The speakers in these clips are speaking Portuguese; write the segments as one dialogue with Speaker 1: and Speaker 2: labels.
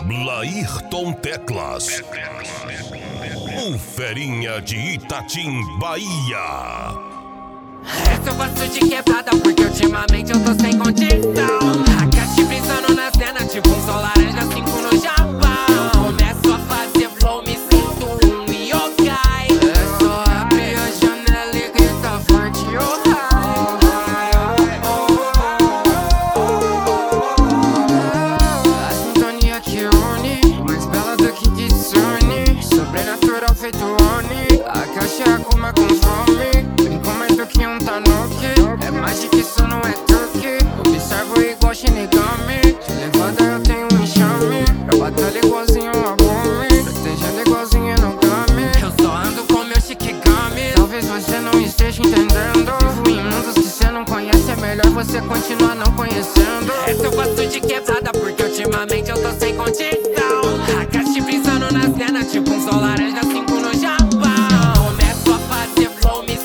Speaker 1: Blairton Teclas, o ferinha de Itatim, Bahia.
Speaker 2: Essa eu faço de quebrada porque ultimamente eu tô sem condição. A caixa brisando na cena, tipo um sol laranja 5 no Japão. Começo a fazer flow, me sinto um yokai. É só abrir a janela e gritar forte, oh a sintonia que une, mais bela do que Kitsune, sobrenatural feito Oni. A caixa é a Kuma com fome, que um tanuki, é mágica, isso não é truque. Observo igual Shinigami, de levada eu tenho um enxame, pra batalha igualzinho uma Agumi, protegendo igualzinho Enogami. Eu só ando com meu Shikigami, talvez você não esteja entendendo. Vivo em mundos que você não conhece, é melhor você continuar não conhecendo. Essa eu faço de quebrada porque ultimamente eu tô sem condição. A caixa brisando na cena, tipo um sol laranja 5 no Japão. Começo a fazer flow, me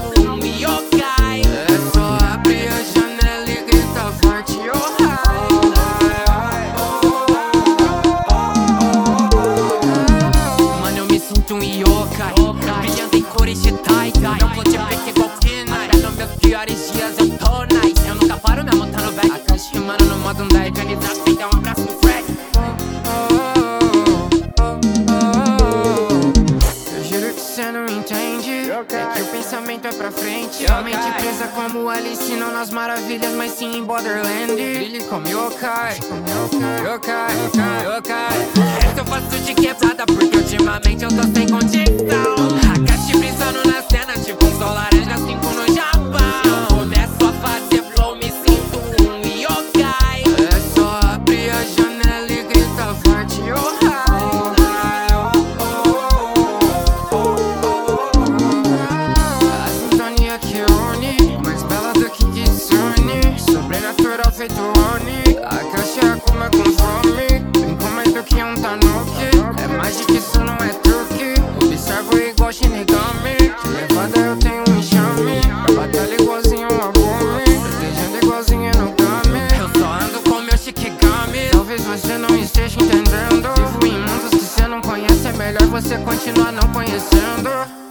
Speaker 2: um yokai, brilhando em cores de tai-tai. Não vou te pegar igual Kina, até nos meus piores dias eu tô nice. Eu nunca paro mesmo, tá no back. A caixa rimando no modo da organizado, sem dar um abraço no Fred. Eu juro que cê não entende, é que o pensamento é pra frente. A mente presa como Alice, não nas maravilhas, mas sim em Borderland. Brilhe como yokai, yokai, yokai. Essa eu faço de quebrada porque ultimamente eu tô sem condição. A caixa brisando na cena, tipo um sol laranja 5 no Japão. Começo a fazer flow, me sinto um yokai. É só abrir a janela e gritar forte, oh a sintonia que une, mais bela do que Kitsune, sobrenatural feito Oni. A caixa é a Kuma com fome, brinco mais do que um tanuki, é mágica, isso não é truque. Observo igual Shinigami, de levada eu tenho um enxame, pra batalha igualzinho uma Agumi, protegendo igualzinho Enogami. Eu só ando com meu Shikigami, talvez você não esteja entendendo. Vivo em mundos que você não conhece, é melhor você continuar não conhecendo.